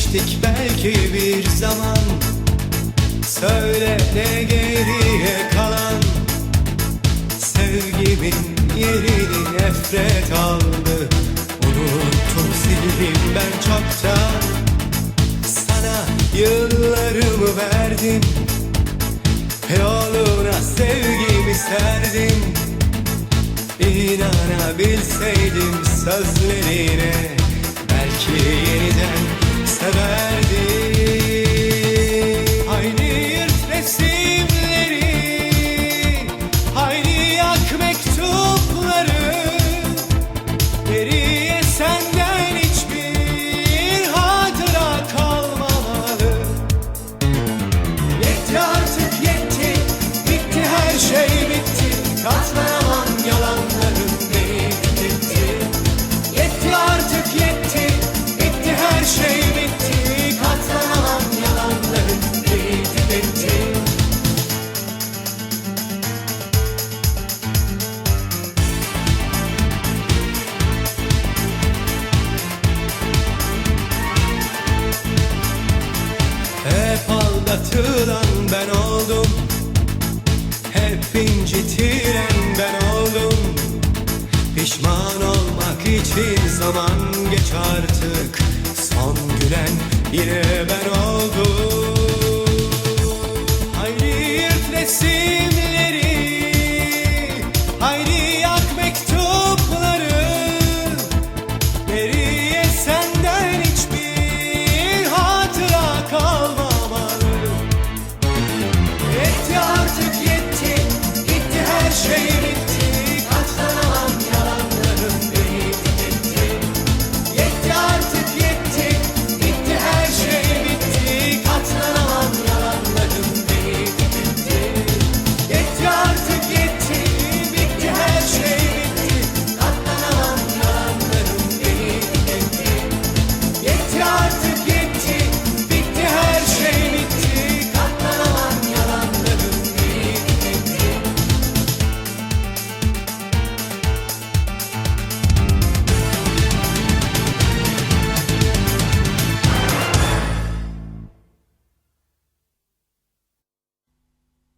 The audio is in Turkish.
geçtik belki bir zaman. Söyle ne geriye kalan? Sevgimin yerini nefret aldı. Unuttum, sildim ben çoktan. Sana yıllarımı verdim, yoluna sevgimi serdim. İnanabilseydim sözlerine, belki yeniden severdim. Haydi yırt resimleri, haydi yak mektupları. Geriye senden hiçbir hatıra kalmamalı. Yetti artık, yetti, bitti, her şey bitti. Katlanamam yalanların deyip gitti. Yetti artık, yetti, bitti, her şey bitti. Katlanamam yalanların deyip gitti. Hep aldatılan ben oldum, hep incitilen ben oldum. Pişman olmak için zaman geç artık. Son gülen yine ben oldum. Haydi yırt resim